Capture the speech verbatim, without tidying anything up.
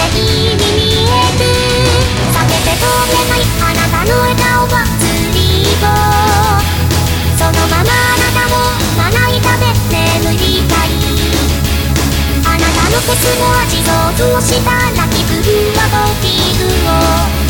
麗に見える。避けて通れないあなたの笑顔は釣りと、そのままあなたもまな板で眠りたい。あなたのキスの味想像したら気分はドキドキを